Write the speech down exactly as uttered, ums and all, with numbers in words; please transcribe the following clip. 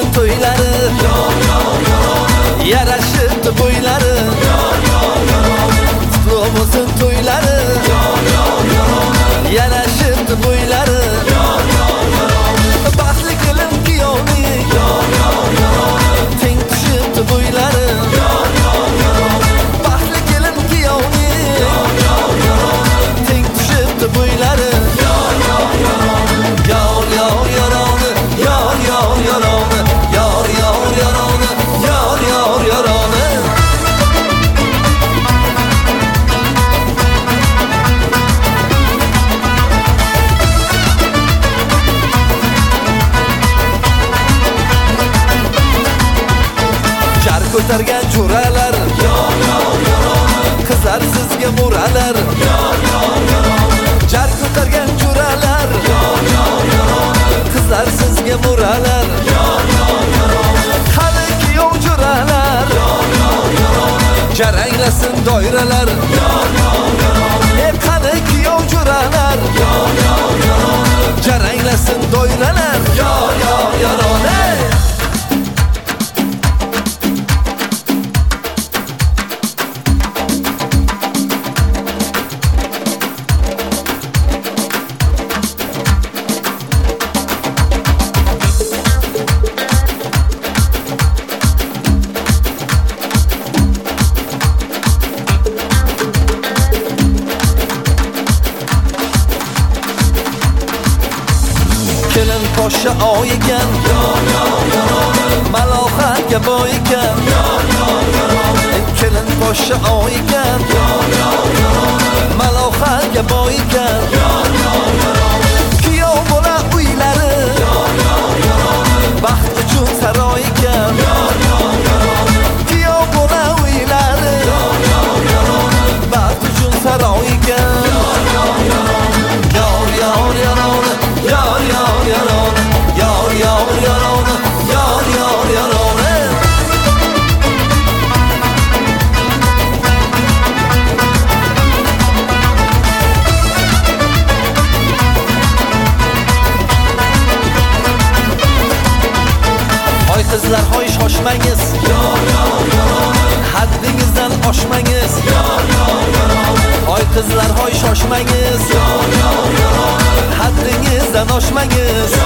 to'ylari, yarashibdi bo'ylari, qutlug' bo'lsin to'ylari, yarashibdi bo'ylari, baxtli kelin kuyovning teng tushibdi bo'ylari, baxtli kelin kuyovning teng tushibdi bo'ylari. Yor yor yoroni, yor yor yoroni, yor yor yoroni, yor yor yoroni. Jar ko'targan jo'ralar, yor yor yoroni, qizlar sizga mo'ralar, yor yor yoroni. Jar ko'targan jo'ralar, yor yor yoroni, qizlar sizga mo'ralar, yor yor yoroni. Qani kuyov jo'ralar, yor yor yoroni, jaranglasin doiralar, yor yor yoroni. E qani kuyov jo'ralar, yor yor yoroni, jaranglasin doiralar, yor yor yoroni. Kelin poshsha oy ekan, yor yor yoroni, malohatga boy ekan, yor yor yoroni. Kelin poshsha oy ekan, yor yor yoroni, malohatga boy ekan, yor yor yoroni. Kuyov bola uylari, yor yor yoroni, baxt uchun saroy ekan, yor yor yoroni. Kuyov bola uylari, yor yor yoroni, baxt uchun saroy ekan, yor yor yoroni. Yor yor yoroni, yor yor yoroni, yor yor yoroni, yor yor yoroni. Hoy qizlar, hoy shoshmangiz, yor yor yoroni, haddingizdan oshmangiz, yor yor yoroni. Hoy qizlar, hoy shoshmangiz, yor yor yoroni, haddingizdan oshmangiz.